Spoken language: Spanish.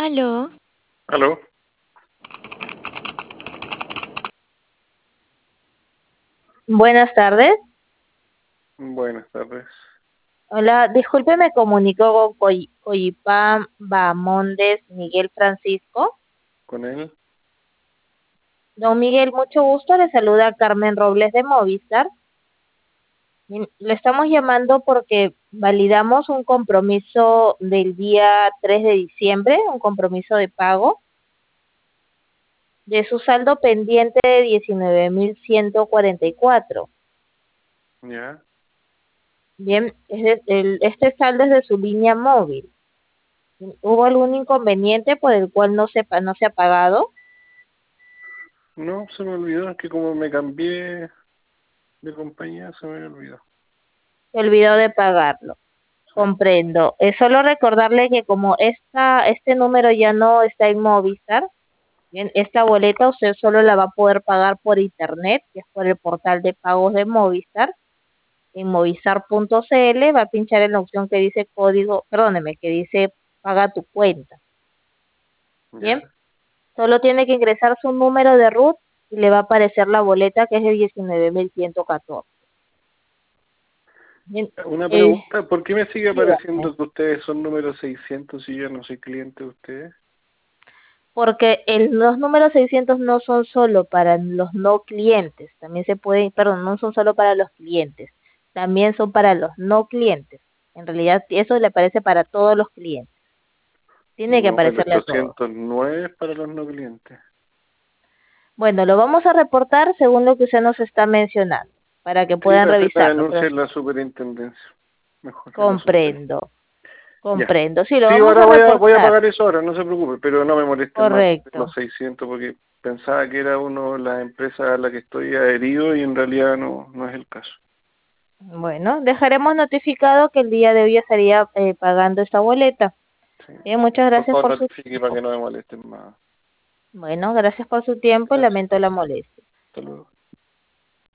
Aló, Aló, Buenas tardes. buenas tardes. Hola, disculpe, me comunico con Coyipán Bamondes Miguel Francisco. ¿Con él? Don Miguel, mucho gusto. Le saluda Carmen Robles de Movistar. Le estamos llamando porque validamos un compromiso del día 3 de diciembre, un compromiso de pago de su saldo pendiente de 19.144. Ya. Bien, este saldo es de su línea móvil. ¿Hubo algún inconveniente por el cual no se ha pagado? No, se me olvidó, es que como me cambié de compañía, se me olvidó. Se olvidó de pagarlo. Sí. Comprendo. Es solo recordarle que como este número ya no está en Movistar, bien, esta boleta usted solo la va a poder pagar por internet, que es por el portal de pagos de Movistar. En movistar.cl va a pinchar en la opción que dice que dice paga tu cuenta. Bien, Ya. solo tiene que ingresar su número de RUT y le va a aparecer la boleta que es de 19.114. Bien, Una eh, pregunta, ¿por qué me sigue dígame. apareciendo que ustedes son número 600 y yo no soy cliente de ustedes? Porque los números 600 no son solo para los no clientes, también se pueden, perdón, no son solo para los clientes, también son para los no clientes. En realidad eso le aparece para todos los clientes. Tiene que No, el aparecerle a todos. 809 es para los no clientes. Bueno, lo vamos a reportar según lo que usted nos está mencionando, para que Sí, puedan para hacer la revisarlo, pero denuncia en la superintendencia. Mejor en la superintendencia. comprendo, Ya. comprendo. Sí, lo Sí, vamos ahora a voy a reportar. pagar eso ahora, no se preocupe, pero no me molesten más de los Correcto. 600 porque pensaba que era uno de las empresas a la que estoy adherido y en realidad no es el caso. Bueno, dejaremos notificado que el día de hoy estaría pagando esta boleta. Sí. Bien, muchas Por gracias favor, por su notifique para tiempo. que no me molesten más. Bueno, gracias por su tiempo y Gracias. lamento la molestia. Hasta luego.